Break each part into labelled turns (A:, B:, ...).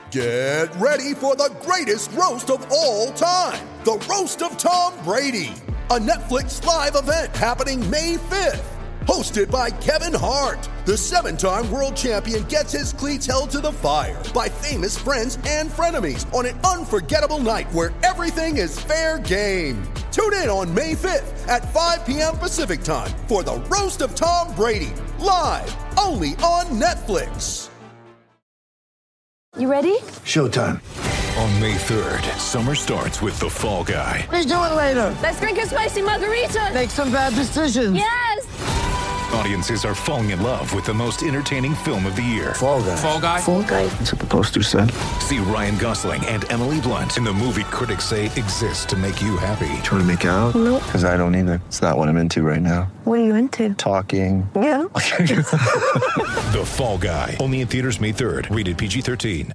A: Get ready for the greatest roast of all time, the Roast of Tom Brady, a Netflix live event happening May 5th. Hosted by Kevin Hart, the 7-time world champion gets his cleats held to the fire by famous friends and frenemies on an unforgettable night where everything is fair game. Tune in on May 5th at 5 p.m. Pacific time for the Roast of Tom Brady, live only on Netflix.
B: You ready?
C: Showtime.
D: On May 3rd, summer starts with The Fall Guy.
C: Let's do it later.
B: Let's drink a spicy margarita.
C: Make some bad decisions.
B: Yes!
D: Audiences are falling in love with the most entertaining film of the year.
C: Fall Guy.
D: Fall Guy?
B: Fall Guy.
C: That's what the poster said.
D: See Ryan Gosling and Emily Blunt in the movie critics say exists to make you happy.
C: Trying to make it out?
B: Nope.
C: Because I don't either. It's not what I'm into right now.
B: What are you into?
C: Talking.
B: Yeah.
D: The Fall Guy. Only in theaters May 3rd. Rated PG-13.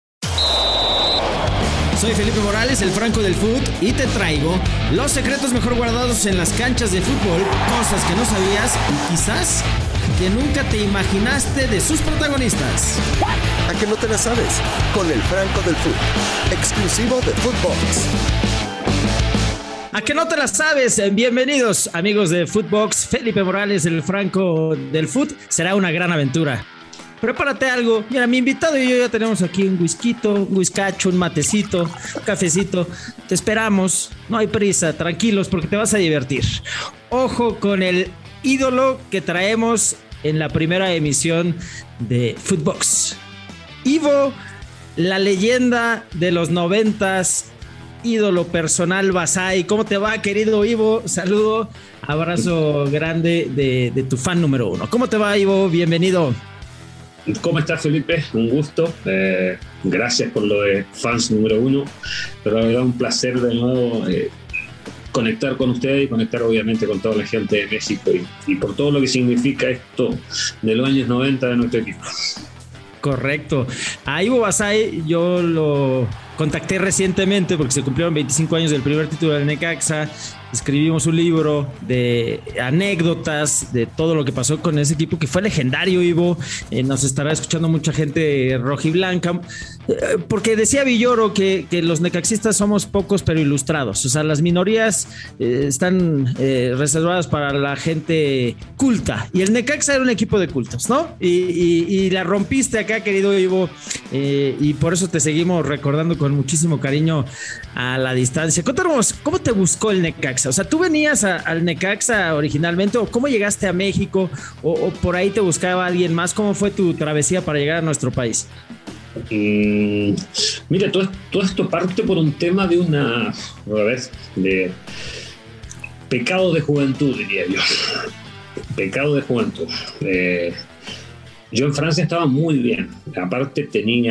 E: Soy Felipe Morales, el Franco del Foot, y te traigo los secretos mejor guardados en las canchas de fútbol, cosas que no sabías y quizás que nunca te imaginaste de sus protagonistas.
F: ¿A que no te la sabes? Con el Franco del Foot, exclusivo de Footbox.
E: ¿A que no te la sabes? Bienvenidos, amigos de Footbox. Felipe Morales, el Franco del Foot. Será una gran aventura. Prepárate algo. Mira, mi invitado y yo ya tenemos aquí un whiskito, un whiskacho, un matecito, un cafecito. Te esperamos. No hay prisa. Tranquilos porque te vas a divertir. Ojo con el ídolo que traemos en la primera emisión de Footbox. Ivo, la leyenda de los 90s, ídolo personal Basay. ¿Cómo te va, querido Ivo? Saludo, abrazo grande de tu fan número 1. ¿Cómo te va, Ivo? Bienvenido.
G: ¿Cómo estás, Felipe? Un gusto. Gracias por lo de fans número 1. Pero la verdad, un placer de nuevo conectar con ustedes y conectar obviamente con toda la gente de México y por todo lo que significa esto de los años 90 de nuestro equipo.
E: Correcto. A Ivo Basay yo lo contacté recientemente porque se cumplieron 25 años del primer título del Necaxa. Escribimos un libro de anécdotas de todo lo que pasó con ese equipo que fue legendario, Ivo. Nos estará escuchando mucha gente rojiblanca. Porque decía Villoro que los necaxistas somos pocos pero ilustrados. O sea, las minorías están reservadas para la gente culta. Y el Necaxa era un equipo de cultos, ¿no? Y la rompiste acá, querido Ivo. Y por eso te seguimos recordando con muchísimo cariño a la distancia. Cuéntanos, ¿cómo te buscó el Necaxa? O sea, ¿tú venías al Necaxa originalmente o cómo llegaste a México o por ahí te buscaba alguien más? ¿Cómo fue tu travesía para llegar a nuestro país?
G: Mira, todo esto parte por un tema de de pecado de juventud, diría yo. Pecado de juventud. Yo en Francia estaba muy bien. Aparte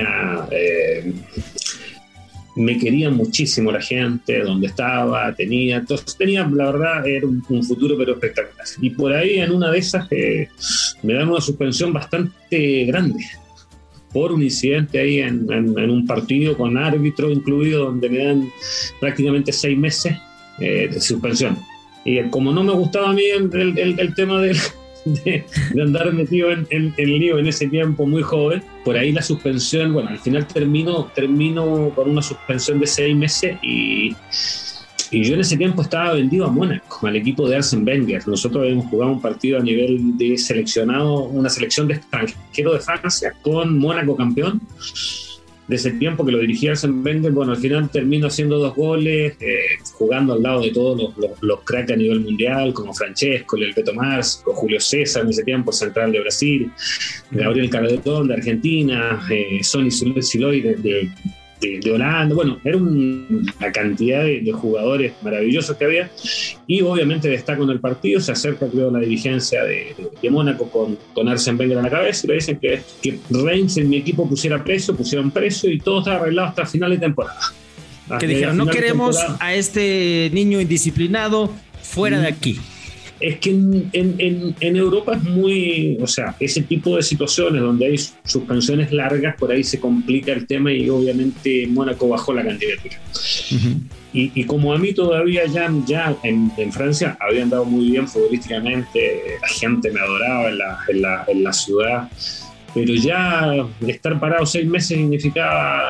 G: me quería muchísimo la gente, donde estaba, entonces tenía, la verdad, era un futuro pero espectacular. Y por ahí en una de esas me dan una suspensión bastante grande por un incidente ahí en un partido con árbitro incluido, donde me dan prácticamente 6 meses de suspensión. Y como no me gustaba a mí el tema de andar metido en lío en ese tiempo muy joven, por ahí la suspensión, bueno, al final termino con una suspensión de 6 meses y yo en ese tiempo estaba vendido a Mónaco, al equipo de Arsène Wenger. Nosotros habíamos jugado un partido a nivel de seleccionado, una selección de extranjeros de Francia con Mónaco campeón de ese tiempo que lo dirigía Arsène Wenger. Bueno, al final termino haciendo 2 goles, jugando al lado de todos los cracks a nivel mundial, como Francesco, el Beto Marzo, Julio César en ese tiempo, central de Brasil, Gabriel Caradetón de Argentina, Sonny Siloy de Holanda. Bueno, era una cantidad de jugadores maravillosos que había, y obviamente destaco en el partido. Se acerca, creo, la dirigencia de Mónaco con Arsène Wenger a la cabeza y le dicen que Reims en mi equipo pusieron precio y todo estaba arreglado hasta final de temporada.
E: Que dijeron, no queremos a este niño indisciplinado fuera de aquí.
G: Es que en Europa es muy, o sea, ese tipo de situaciones donde hay suspensiones largas, por ahí se complica el tema y obviamente Mónaco bajó la candidatura. Uh-huh. Y como a mí todavía ya en Francia había andado muy bien futbolísticamente, la gente me adoraba en la ciudad, pero ya estar parado 6 meses significaba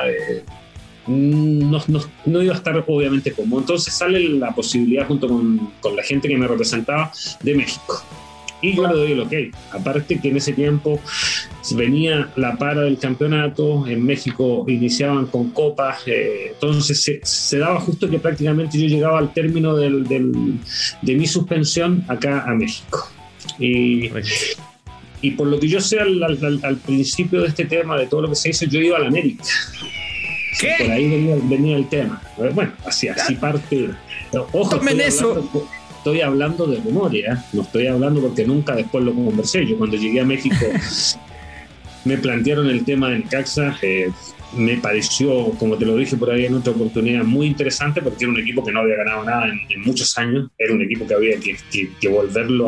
G: no iba a estar obviamente cómodo. Entonces sale la posibilidad junto con la gente que me representaba de México. Y yo le doy el ok. Aparte que en ese tiempo venía la para del campeonato, en México iniciaban con copas, entonces se daba justo que prácticamente yo llegaba al término de mi suspensión acá a México. Y por lo que yo sé al principio de este tema, de todo lo que se hizo, yo iba a la América.
E: ¿Qué?
G: Por ahí venía el tema. Bueno, así parte. Ojo,
E: tomen eso.
G: Estoy hablando de memoria, no estoy hablando porque nunca después lo conversé. Yo cuando llegué a México me plantearon el tema de Necaxa, me pareció, como te lo dije por ahí en otra oportunidad, muy interesante porque era un equipo que no había ganado nada en muchos años, era un equipo que había que volverlo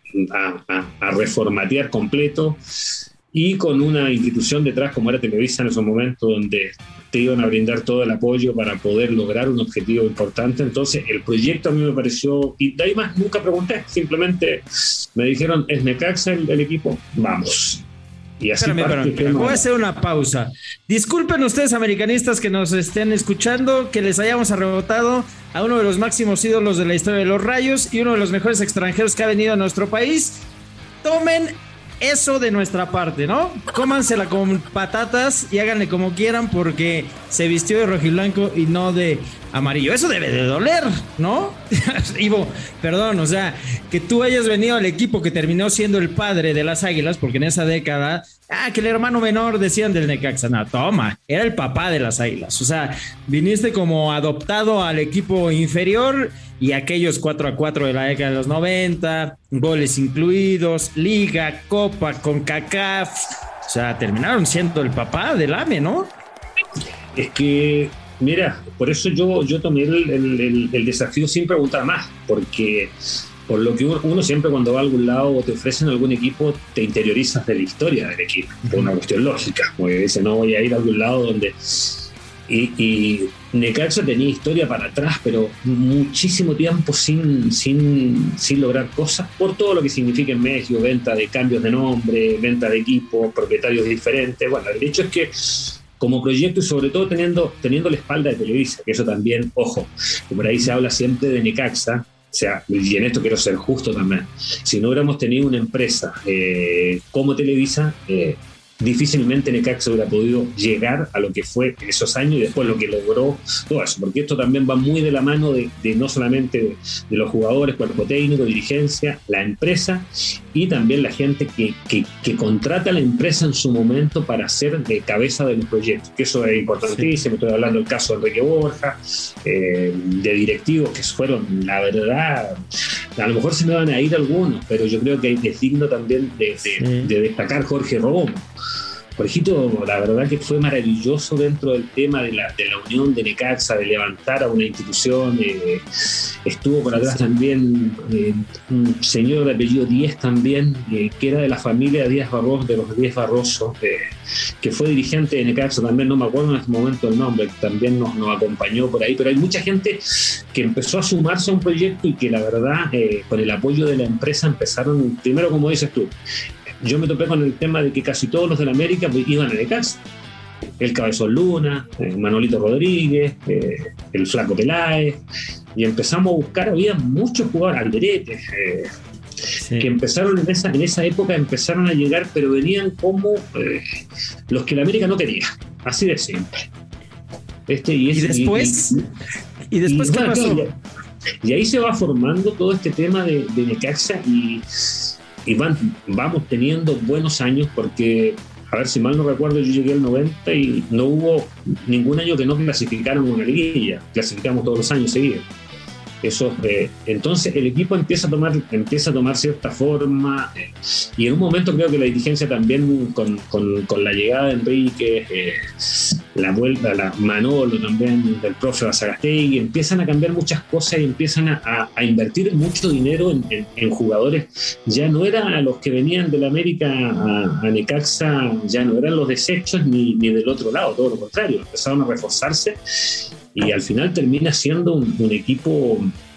G: a reformatear completo, y con una institución detrás como era Televisa en esos momentos, donde te iban a brindar todo el apoyo para poder lograr un objetivo importante. Entonces el proyecto a mí me pareció, y de ahí más nunca pregunté, simplemente me dijeron, ¿es Necaxa el equipo? Vamos. Y así
E: Espérame. Voy a hacer una pausa. Disculpen ustedes, americanistas, que nos estén escuchando, que les hayamos arrebatado a uno de los máximos ídolos de la historia de los Rayos y uno de los mejores extranjeros que ha venido a nuestro país. Tomen eso de nuestra parte, ¿no? Cómansela con patatas y háganle como quieran, porque se vistió de rojiblanco y no de amarillo. Eso debe de doler, ¿no? Ivo, perdón, o sea, que tú hayas venido al equipo que terminó siendo el padre de las Águilas, porque en esa década, que el hermano menor decían del Necaxa. No, toma, era el papá de las Águilas. O sea, viniste como adoptado al equipo inferior, y aquellos 4-4 de la década de los 90, goles incluidos, Liga, Copa, CONCACAF, o sea, terminaron siendo el papá del AME, ¿no?
G: Es que, mira, por eso yo tomé el desafío sin preguntar más, porque por lo que uno siempre cuando va a algún lado o te ofrecen algún equipo, te interiorizas de la historia del equipo, por una cuestión lógica, porque dice, no voy a ir a algún lado donde... Y Necaxa tenía historia para atrás, pero muchísimo tiempo sin lograr cosas, por todo lo que significa en México, venta de cambios de nombre, venta de equipos, propietarios diferentes. Bueno, el hecho es que como proyecto, y sobre todo teniendo la espalda de Televisa, que eso también, ojo, que por ahí se habla siempre de Necaxa, o sea, y en esto quiero ser justo también, si no hubiéramos tenido una empresa como Televisa, difícilmente Necaxa hubiera podido llegar a lo que fue en esos años y después lo que logró todo eso, porque esto también va muy de la mano de no solamente de los jugadores, cuerpo técnico, dirigencia, la empresa y también la gente que contrata a la empresa en su momento para ser de cabeza de los proyectos, que eso es importantísimo. Estoy hablando del caso de Enrique Borja, de directivos que fueron, la verdad, a lo mejor se me van a ir algunos, pero yo creo que es digno también de destacar Jorge Romo. Jorgito, la verdad que fue maravilloso dentro del tema de la unión de Necaxa, de levantar a una institución. Estuvo por atrás también un señor de apellido Díez también, que era de la familia Díaz Barroso, de los Díaz Barroso, que fue dirigente de Necaxa también, no me acuerdo en este momento el nombre, también nos acompañó por ahí, pero hay mucha gente que empezó a sumarse a un proyecto y que la verdad, con el apoyo de la empresa empezaron, primero como dices tú, yo me topé con el tema de que casi todos los de la América iban a Necaxa. El Cabezón Luna, Manolito Rodríguez, el Flaco Peláez, y empezamos a buscar, había muchos jugadores, Alderete, que empezaron en esa época empezaron a llegar, pero venían como los que la América no quería, así de simple.
E: ¿Y después qué pasó?
G: Y ahí se va formando todo este tema de Necaxa y vamos teniendo buenos años, porque, a ver, si mal no recuerdo, yo llegué al 90 y no hubo ningún año que no clasificaron una liguilla, clasificamos todos los años seguidos. Eso, entonces el equipo empieza a tomar cierta forma, y en un momento creo que la dirigencia también con la llegada de Enrique, la vuelta a Manolo también del profe Basagastegui, empiezan a cambiar muchas cosas y empiezan a invertir mucho dinero en jugadores. Ya no eran a los que venían de la América a Necaxa, ya no eran los desechos ni del otro lado, todo lo contrario, empezaron a reforzarse. Y al final termina siendo un equipo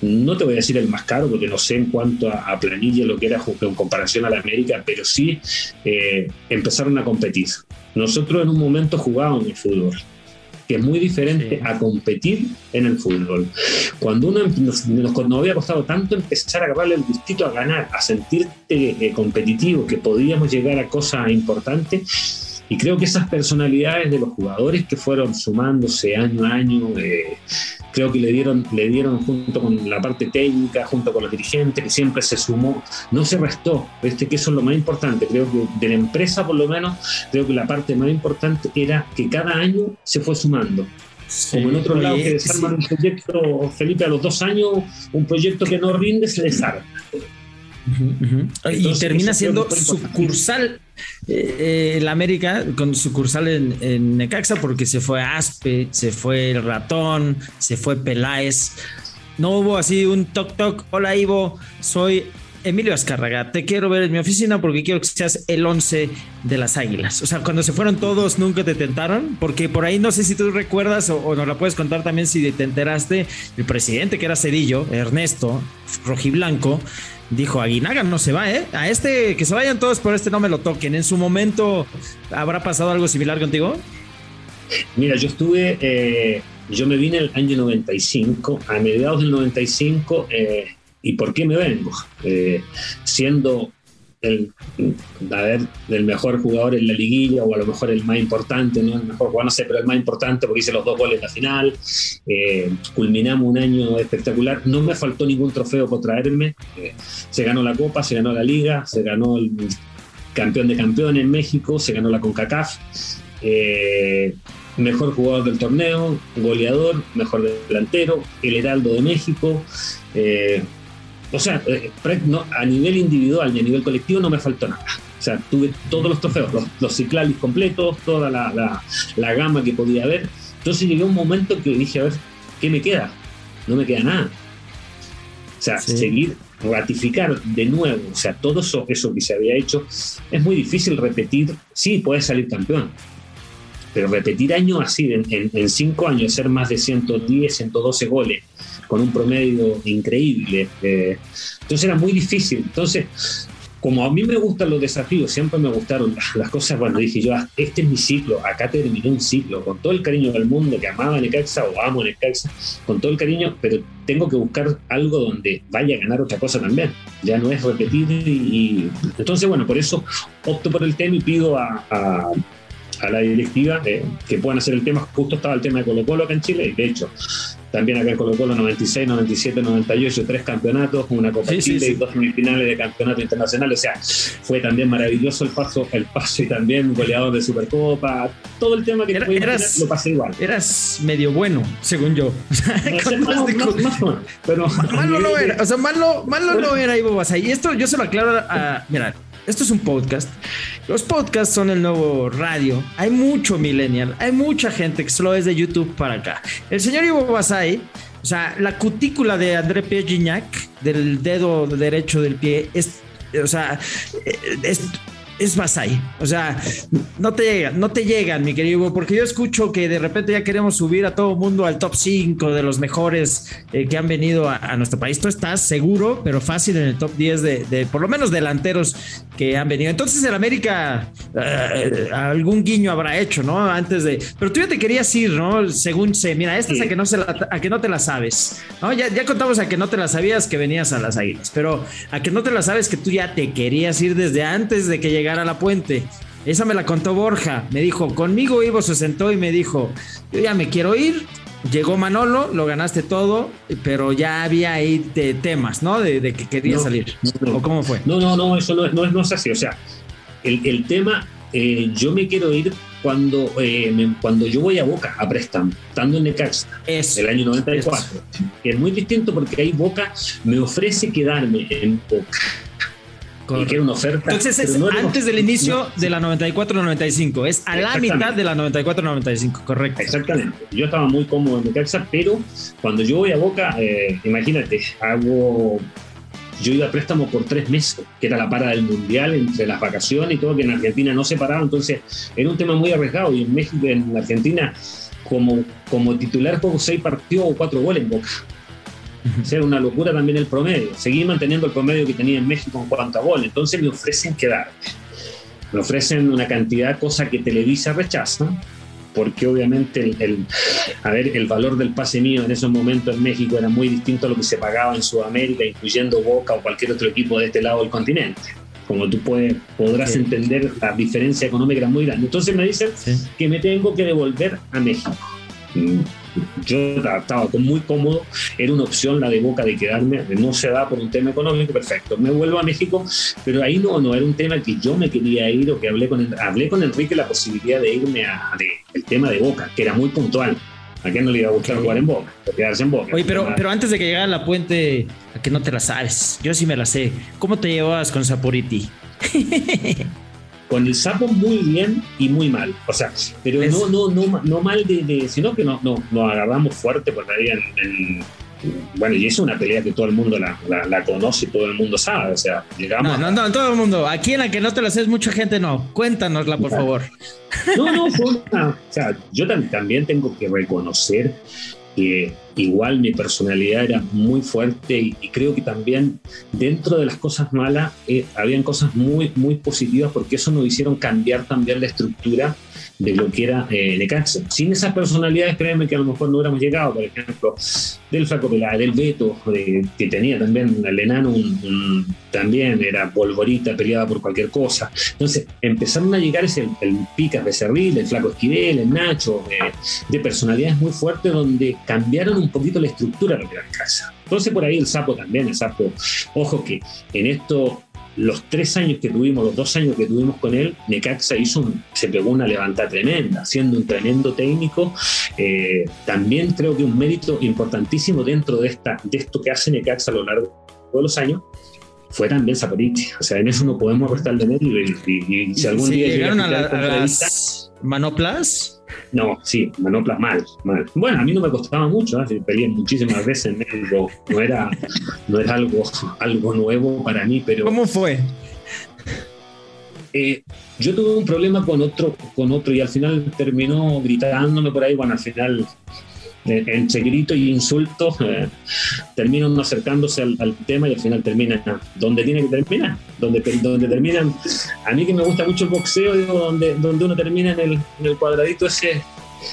G: no te voy a decir el más caro, porque no sé en cuanto a planilla lo que era en comparación a la América, pero sí empezaron a competir. Nosotros en un momento jugábamos el fútbol, que es muy diferente a competir en el fútbol. Cuando uno nos había costado tanto empezar a agarrarle el gustito a ganar, a sentirte competitivo, que podíamos llegar a cosas importantes. Y creo que esas personalidades de los jugadores que fueron sumándose año a año, creo que le dieron junto con la parte técnica, junto con los dirigentes, que siempre se sumó, no se restó, que eso es lo más importante. Creo que de la empresa, por lo menos, creo que la parte más importante era que cada año se fue sumando. Sí, como en otro lado que desarman un proyecto, Felipe, a los 2 años, un proyecto que no rinde se desarma.
E: Entonces, y termina siendo sucursal la América, con sucursal en Necaxa, porque se fue Aspe, se fue el Ratón, se fue Peláez. No hubo así un toc, hola Ivo, soy Emilio Azcárraga, te quiero ver en mi oficina porque quiero que seas el 11 de las Águilas. O sea, cuando se fueron todos, ¿nunca te tentaron? Porque por ahí no sé si tú recuerdas o nos la puedes contar también si te enteraste, el presidente que era Cedillo, Ernesto, rojiblanco, dijo, Aguinaga no se va, a que se vayan todos, pero no me lo toquen. ¿En su momento habrá pasado algo similar contigo?
G: Mira, yo me vine el año 95, a mediados del 95, ¿y por qué me vengo? Siendo el mejor jugador en la liguilla, o a lo mejor el más importante, no el mejor jugador, no sé, pero el más importante porque hice los 2 goles en la final. Culminamos un año espectacular, no me faltó ningún trofeo por traerme. Se ganó la Copa, se ganó la Liga, se ganó el campeón de campeones en México, se ganó la CONCACAF. Mejor jugador del torneo, goleador, mejor delantero, el Heraldo de México. O sea, a nivel individual y a nivel colectivo no me faltó nada. O sea, tuve todos los trofeos, los ciclalis completos, toda la gama que podía haber. Entonces llegué a un momento que dije, a ver, ¿qué me queda? No me queda nada. O sea, seguir, ratificar de nuevo, o sea, todo eso que se había hecho, es muy difícil repetir. Sí, puedes salir campeón, pero repetir años así, en 5 años, hacer más de 110, 112 goles, con un promedio increíble. Entonces era muy difícil. Entonces, como a mí me gustan los desafíos, siempre me gustaron las cosas, bueno, dije yo, este es mi ciclo, acá terminé un ciclo, con todo el cariño del mundo, que amaba Necaxa o amo Necaxa, con todo el cariño, pero tengo que buscar algo donde vaya a ganar otra cosa también. Ya no es repetir y entonces, bueno, por eso opto por el tema y pido a la directiva que puedan hacer el tema. Justo estaba el tema de Colo-Colo acá en Chile, y de hecho también acá en Colo-Colo 96, 97, 98, 3 campeonatos, una Copa Chile y 2 semifinales de campeonato internacional. O sea, fue también maravilloso el paso y también goleador de Supercopa, todo el tema que lo pasé igual. Eras
E: medio bueno, según yo.
G: Pero
E: malo no era, o sea, malo no era Ivo Basay. Y esto yo se lo aclaro mira, esto es un podcast. Los podcasts son el nuevo radio. Hay mucho millennial, hay mucha gente que solo es de YouTube para acá. El señor Ivo Basay, o sea, la cutícula de André Pierre Gignac, del dedo derecho del pie, es Basay. O sea, no te llegan, mi querido Ivo, porque yo escucho que de repente ya queremos subir a todo mundo al top 5 de los mejores que han venido a nuestro país. Tú estás seguro, pero fácil en el top 10 de por lo menos delanteros que han venido. Entonces el América algún guiño habrá hecho, ¿no? Antes de... Pero tú ya te querías ir, ¿no? Según sé. Mira, esta es a que no te la sabes, ¿no? Ya contamos a que no te la sabías que venías a las Águilas, pero a que no te la sabes que tú ya te querías ir desde antes de que llegara a La Puente. Esa me la contó Borja. Me dijo, conmigo Ivo se sentó y me dijo, yo ya me quiero ir. Llegó Manolo, lo ganaste todo, pero ya había ahí temas, ¿no? De que querías salir. No. ¿O cómo fue?
G: No, eso no es así. O sea, el tema, yo me quiero ir cuando yo voy a Boca a préstamo, estando en Necaxa, el año 94. Es muy distinto porque ahí Boca me ofrece quedarme en Boca. Y que era una oferta.
E: Entonces es antes del inicio de la 94-95, es a la mitad de la 94-95, correcto.
G: Exactamente. Yo estaba muy cómodo en Necaxa, pero cuando yo voy a Boca, imagínate, yo iba a préstamo por 3 meses, que era la para del Mundial, entre las vacaciones y todo, que en Argentina no se paraba, entonces era un tema muy arriesgado. Y en México, en Argentina, como titular juego 6 partidos o 4 goles en Boca. O sea, era una locura también el promedio. Seguí manteniendo el promedio que tenía en México en cuanto a gol. Entonces me ofrecen quedarme. Me ofrecen una cantidad, cosa que Televisa rechaza, porque obviamente el valor del pase mío en esos momentos en México era muy distinto a lo que se pagaba en Sudamérica, incluyendo Boca o cualquier otro equipo de este lado del continente. Como tú podrás entender, la diferencia económica era muy grande. Entonces me dicen que me tengo que devolver a México. Yo estaba muy cómodo, era una opción la de Boca de quedarme, no se da por un tema económico, perfecto, me vuelvo a México, pero ahí no era un tema que yo me quería ir o que hablé con Enrique la posibilidad de irme el tema de Boca, que era muy puntual. ¿A quién no le iba a gustar jugar en Boca? Quedarse en Boca.
E: Oye, pero antes de que llegara La Puente, a que no te la sabes, yo sí me la sé. ¿Cómo te llevabas con Saporiti?
G: Con el Sapo muy bien y muy mal, o sea, pero no mal sino que nos agarramos fuerte por ahí bueno, y es una pelea que todo el mundo la conoce y todo el mundo sabe, o sea, llegamos...
E: No, todo el mundo, aquí en la que no te la sabes mucha gente no, cuéntanosla por favor.
G: Fue o sea, yo también tengo que reconocer que igual mi personalidad era muy fuerte y creo que también dentro de las cosas malas habían cosas muy, muy positivas, porque eso nos hicieron cambiar también la estructura de lo que era Necaxa. Sin esas personalidades, créeme que a lo mejor no hubiéramos llegado, por ejemplo, del Flaco Peláez, del Beto, que tenía también el enano, también era polvorita, peleaba por cualquier cosa. Entonces empezaron a llegar el Picas Becerril, el Flaco Esquivel, el Nacho, de personalidades muy fuertes, donde cambiaron un poquito la estructura de lo que era Necaxa. Entonces por ahí el Sapo también, ojo que en esto... Los 3 años que tuvimos, los 2 años que tuvimos con él, Necaxa se pegó una levantada tremenda, siendo un tremendo técnico. También creo que un mérito importantísimo dentro de esto que hace Necaxa a lo largo de los años fue también Saporiti. O sea, en eso no podemos restarle mérito y si algún día
E: llegaron a las manoplas.
G: No, sí, manoplas mal. Bueno, a mí no me costaba mucho, peleé muchísimas veces en México, no era algo nuevo para mí, pero...
E: ¿Cómo fue?
G: Yo tuve un problema con otro y al final terminó gritándome por ahí, bueno, al final... entre gritos y insultos terminan acercándose al tema y al final termina donde tiene que terminar, donde terminan. A mí que me gusta mucho el boxeo, digo, donde uno termina en el cuadradito ese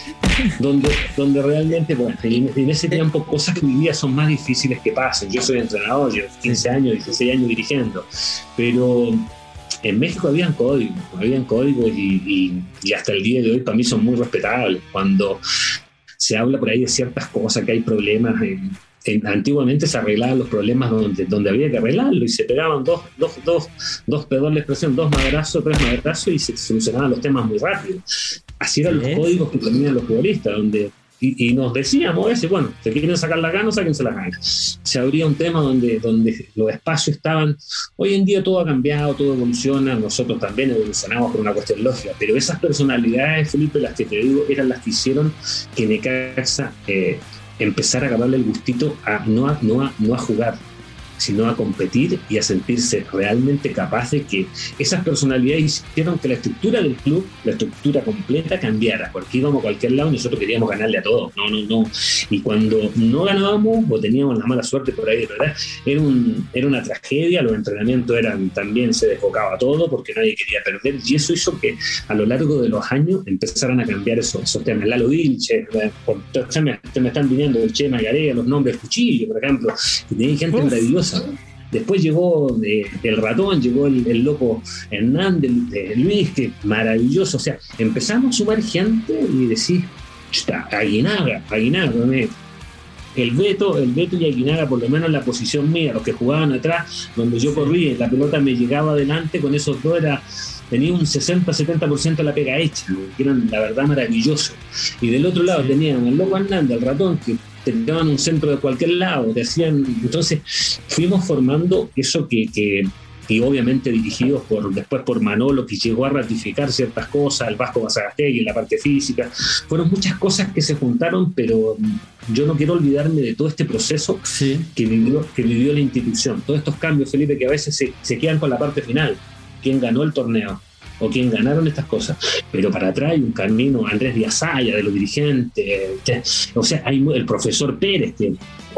G: donde realmente, bueno, en ese tiempo cosas que hoy día son más difíciles que pasen. Yo soy entrenador, llevo 15 años, 16 años dirigiendo, pero en México habían códigos y hasta el día de hoy para mí son muy respetables. Cuando se habla por ahí de ciertas cosas, que hay problemas. Antiguamente se arreglaban los problemas donde había que arreglarlo y se pegaban dos perdón la expresión, 2 madrazos, 3 madrazos y se solucionaban los temas muy rápido. Así eran los códigos que tenían los futbolistas, y nos decíamos a veces, bueno, si quieren sacar la gana, sáquense la gana. Se abría un tema donde los espacios estaban. Hoy en día todo ha cambiado, todo evoluciona, nosotros también evolucionamos por una cuestión lógica, pero esas personalidades, Felipe, las que te digo, eran las que hicieron que Necaxa empezara a agarrarle el gustito no a jugar, sino a competir y a sentirse realmente capaz de que esas personalidades hicieron que la estructura del club, la estructura completa, cambiara, porque íbamos a cualquier lado y nosotros queríamos ganarle a todos. No. Y cuando no ganábamos o teníamos la mala suerte por ahí, de verdad, era una tragedia. Los entrenamientos también se desfocaba todo porque nadie quería perder, y eso hizo que a lo largo de los años empezaran a cambiar esos temas. Lalo Vilche, me están viniendo el Che Magarea, los nombres Cuchillo, por ejemplo, y tenía gente maravillosa. Después llegó el Ratón, llegó el loco Hernández, Luis, que maravilloso. O sea, empezamos a sumar gente y decir, Aguinaga, el Beto y Aguinaga, por lo menos en la posición mía, los que jugaban atrás, donde yo corría y la pelota me llegaba adelante, con esos dos tenía un 60-70% de la pega hecha, que eran la verdad maravilloso. Y del otro lado tenían el loco Hernández, el Ratón, que te daban un centro de cualquier lado, te hacían. Entonces fuimos formando eso y obviamente dirigidos después por Manolo, que llegó a ratificar ciertas cosas, el Vasco Basagastegui en la parte física. Fueron muchas cosas que se juntaron, pero yo no quiero olvidarme de todo este proceso que vivió la institución. Todos estos cambios, Felipe, que a veces se quedan con la parte final, quién ganó el torneo o quién ganaron estas cosas, pero para atrás hay un camino, Andrés Díaz Saya, de los dirigentes, o sea, hay el profesor Pérez, que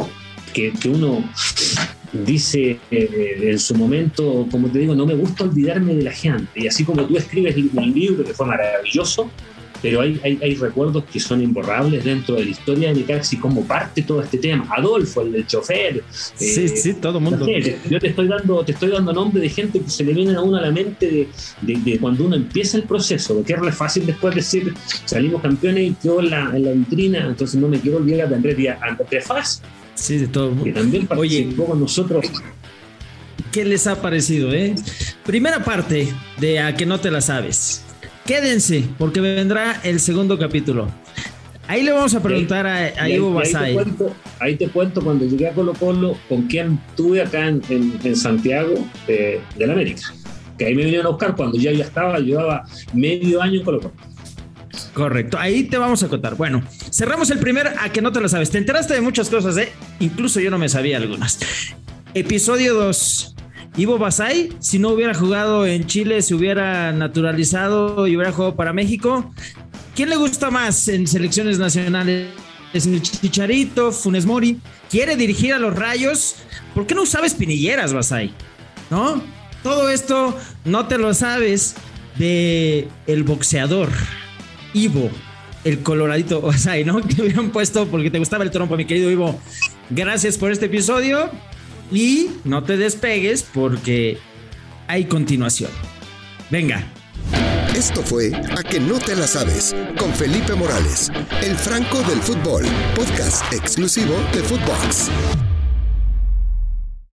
G: que uno dice en su momento, como te digo, no me gusta olvidarme de la gente. Y así como tú escribes un libro que fue maravilloso, pero hay recuerdos que son imborrables dentro de la historia de Necaxa y cómo parte todo este tema. Adolfo, el del chofer.
E: Sí, todo el mundo.
G: No sé, yo te estoy dando nombre de gente que se le viene a uno a la mente de cuando uno empieza el proceso, porque es re fácil después decir, salimos campeones y quedó en la vitrina, entonces no me quiero olvidar de Andrés Faz.
E: Sí, de todo el mundo.
G: Que también participó con nosotros.
E: ¿Qué les ha parecido, Primera parte de A que no te la sabes. Quédense, porque vendrá el segundo capítulo. Ahí le vamos a preguntar a Ivo Basay.
G: Ahí te cuento cuando llegué a Colo-Colo con quién tuve acá en Santiago del América. Que ahí me vinieron a buscar cuando ya llevaba medio año en Colo-Colo.
E: Correcto, ahí te vamos a contar. Bueno, cerramos el primer A que no te lo sabes. Te enteraste de muchas cosas, incluso yo no me sabía algunas. Episodio 2. Ivo Basay, si no hubiera jugado en Chile, se hubiera naturalizado y hubiera jugado para México. ¿Quién le gusta más en selecciones nacionales? ¿Es el Chicharito, Funes Mori? ¿Quiere dirigir a los Rayos? ¿Por qué no usaba espinilleras, Basay? ¿No? Todo esto no te lo sabes de el boxeador Ivo, el coloradito Basay, ¿no? Que hubieran puesto porque te gustaba el trompo, mi querido Ivo. Gracias por este episodio y no te despegues porque hay continuación. Venga.
F: Esto fue A que no te la sabes con Felipe Morales, el Franco del Fútbol, podcast exclusivo de Footbox.